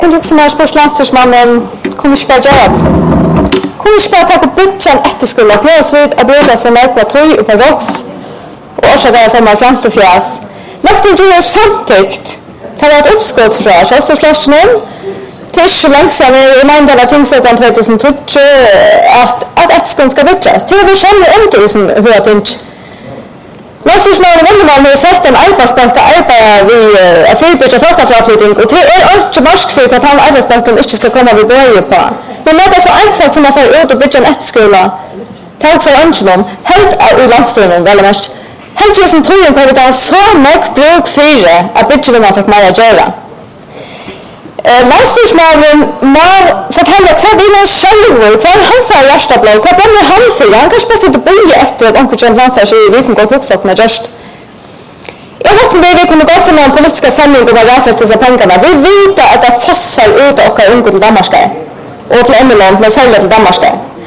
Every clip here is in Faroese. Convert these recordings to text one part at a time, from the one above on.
Kunde sportslandsmannen kunne ikke bare gjøre det. Kunne ikke bare ta bygge en etterskole og prøve så ut å bruke som ekva tøy og paradoks og årsaker for meg frem til fjæs. Lagt inn til samtikt det var et oppskott fra Kjølserslasjonen til ikke langsomt i Mandala tingsretten 2020 at etterskolen skal bygges. Til å være kjenne underhusen hva jeg tenker. Landsstyrsmannen Vellemann har sett en arbeidsbalke arbeide ved å forebygge folkefraflytting, og det ikke marsk for at han arbeidsbalken ikke skal komme ved bøye på. Men noe så einfalt som å få ut og bygge en etterskole, det også ønsker om, helt i landstyrene, veldig mest. Helt som troen på at han så nok bruk for at byggelene fikk mer å gjøre. Landstyrsmannen må fortelle hva vil han selv, hva hans hjerteblå, hva blir han for? Han kan ikke bare sitte og bøye etter at onkel Kjent Landsar sier vi kan godt huske opp med gjørst. Jeg vet ikke vi kunne gå for noen politiske samling og rafeste disse pengene. Vi vet at det fosser ut av dere unge til Danmark og til Emmeland, men særlig til Danmark.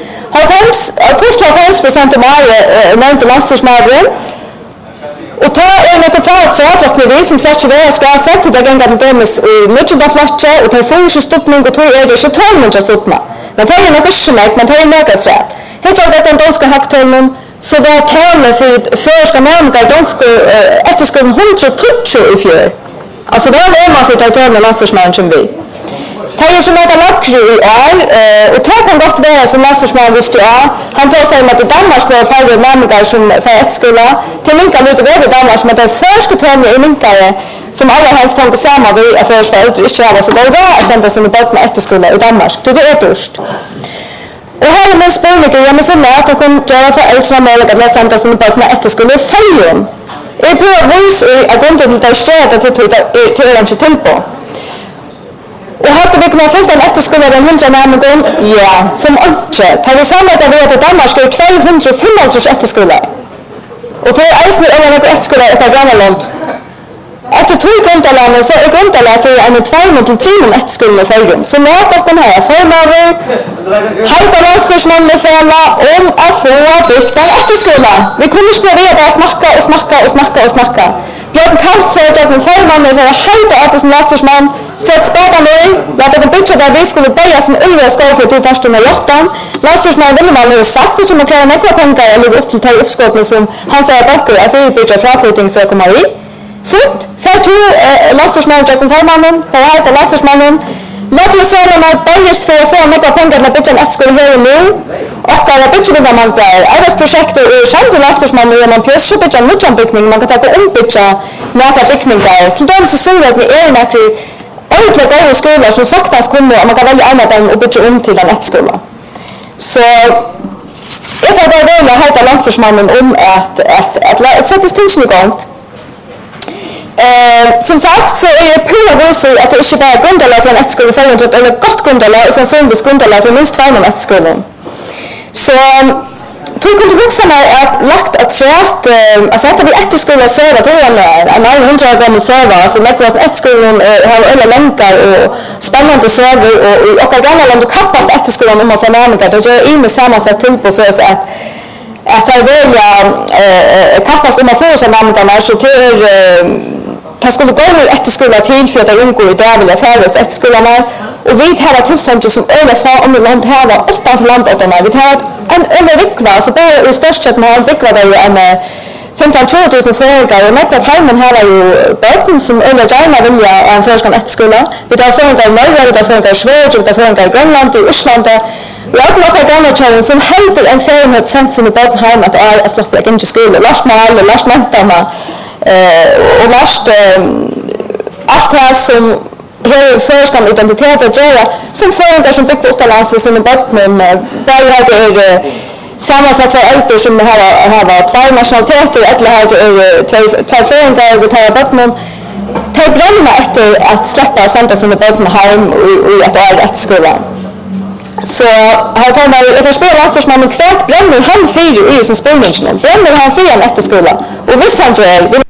Først 50% om året nevnte landstyrsmannen. Og ta noe fra et særtrakne vi som slett ikke være skal sett, og det ganger til dømes i Midtjødaflatsje, og det får ikke støtning, og det er ikke tålmennene støtning. Men det er noe ikke meg, men det er noe trett. Helt av dette danske hakktålen, så var tale for førske nærmere danske etterskolen 120 i fjør. Altså det var man for tålen landstyrsmannen som vi. Det er ikke noe lakre i år, og det kan godt være som landstyrsmannen visste av. Han tar seg om at i Danmark var færre nærmere som fra etterskolen. Til minka litt over i Danmark, men det er første tålen i minkere som alle hans tanker sammen ved at først foreldre ikke har så gode å sende sine barn etterskolen i Danmark. Det er dørst. Og her er min spørsmål, jeg må sånn at jeg kan gjøre for eldre mulig at jeg sender sine barn etterskolen i Feiren. Jeg prøver å vise at grunnen til det stedet til å ikke tilpå. Og hadde vi kunnet fylle en etterskole den 100 nærmere? Ja, som ikke. Da vi samlet ved at Danmark er 255 etterskoler. Og det er eisen i noen etterskoler i Grønland. Etter 2 grunnlandet så er grunnlandet for en 2-3 etterskoler i Feiren. Så nå er dere her formaver, heiter landstyrsmannen i Fela om å få bygd en etterskole. Vi kunne ikke bare snakke. Bjørn Karlsson er den formannen for å heite at som landstyrsmann, sett spaka nøy, at det kan bygge der vi skulle bøye som ulve skål for 2008. Landstyrsmannen Vellemann har sagt at vi må klare nekva penger og ligge opp til de oppskåpene som han sier balker er forebygget fraflytting for å komme i. Fullt, landstyrsmannen Jakob Formannen, for å heite landstyrsmannen. Låt oss se når man bøyes for å få nekva penger til å bygge en etterskole her og nå. Og det er byggebyggermangler, arbeidsprosjekter og kjente landstyrsmannen gjennom pjøs, bygge en nødvendig man kan ta og ombygge nekva bygninger. Til dem så synger at vi nekker ordentlig gode skoler som saktens kunne, og man kan velge annet dem og bygge til en etterskole. Så jeg får bare velge å heite landstyrsmannen om at settes tingene i gang. Som sagt så er jeg på å vise at det ikke bare er grunnlag for en etterskole for en eller godt grunnlag, og sannsynligvis grunnlag for minst 2 etterskolen. Så tror jeg kunne huske meg at lagt at altså etter vi etterskole server, tror jeg en 100 år gammel server, altså nekvært etterskolen har øyne lenker og spennende server, og okker gamle land og kappast etterskolen om å få nærmere, det gjør ime sammensatt tilbud så at det velger kappast om å få seg nærmere, så til det skulle gå med etterskoler til for at de unge i dag vil færdes etterskolene, og vi tar tilfellet som øyne fra om land her var 8 landåtterne. Vi tar en øyne rykva, så bare i størstsetten har en rykva der jo en 15-20 000 foreldre, og nekket heimen her er jo bøten som øyne gjerne vilja av en førskene etterskole. Vi tar foreldre i Norge, vi tar foreldre i Sverige, vi tar foreldre i Grønland, i Østlandet. Vi har noen grønnekjøren som heldig en ferien sendt sine bøten heim at jeg slipper ikke til skole, lærst med alle, lærst mentene. Og lærst alt det som har førskene identitet å gjøre, som foreldre som bygger utenlands ved sine bøtten, bare har det sammensatt for eldre som har 2 nasjonaliteter, eller har 2 foreldre og tar bøtten, de brenner etter at slippe å sende sine bøtten hjem i et år etterskole. Så jeg får spørre landstyrsmannen hvert brenner han 4 i som spørningen, brenner han 4 en etterskole, og hvis han gjør